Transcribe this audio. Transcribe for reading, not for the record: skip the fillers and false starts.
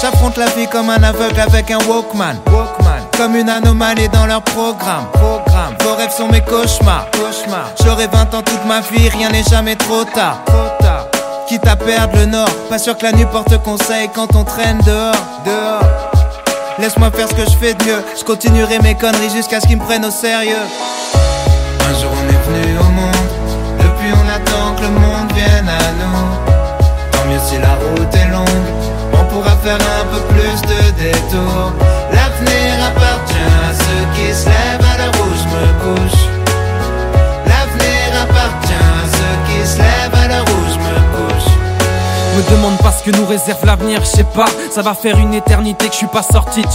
J'affronte la vie comme un aveugle avec un Walkman. Comme une anomalie dans leur programme. Vos rêves sont mes cauchemars. J'aurai 20 ans toute ma vie, rien n'est jamais trop tard. Quitte à perdre le nord, pas sûr que la nuit porte conseil quand on traîne dehors. Laisse-moi faire ce que je fais de mieux. Je continuerai mes conneries jusqu'à ce qu'ils me prennent au sérieux. Un jour on est venu au monde, depuis on attend que le monde vienne à nous. Tant mieux si la route est longue, on pourra faire un peu plus de détours. L'avenir appartient à ceux qui se lèvent à l'heure où je me couche. L'avenir appartient à ceux qui se lèvent à l'heure où je me couche. Me demande pas ce que nous réserve l'avenir, je sais pas. Ça va faire une éternité que je suis pas sorti de